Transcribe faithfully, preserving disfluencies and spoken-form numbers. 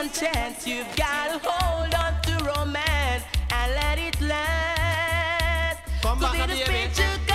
second chance. You've got to hold on to romance and let it last. Come Could back be now, the baby. spiritual